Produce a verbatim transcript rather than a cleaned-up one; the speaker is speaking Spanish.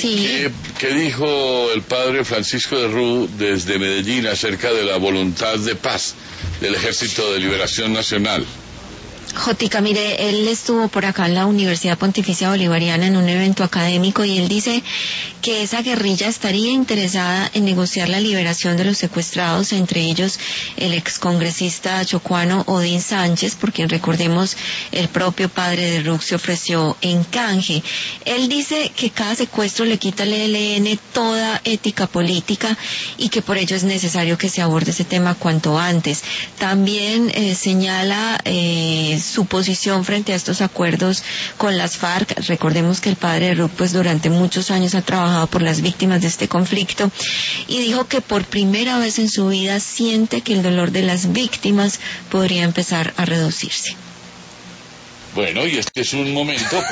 Sí. ¿Qué, qué dijo el padre Francisco de Rú desde Medellín acerca de la voluntad de paz del Ejército de Liberación Nacional? Jotica, mire, él estuvo por acá en la Universidad Pontificia Bolivariana en un evento académico y él dice que esa guerrilla estaría interesada en negociar la liberación de los secuestrados, entre ellos el excongresista chocuano Odín Sánchez, por quien recordemos el propio padre de Ruc se ofreció en canje. Él dice que cada secuestro le quita al E L N toda ética política y que por ello es necesario que se aborde ese tema cuanto antes. También eh, señala eh, su posición frente a estos acuerdos con las FARC. Recordemos que el padre de Ruc pues durante muchos años ha trabajado por las víctimas de este conflicto y dijo que por primera vez en su vida siente que el dolor de las víctimas podría empezar a reducirse. Bueno, y este es un momento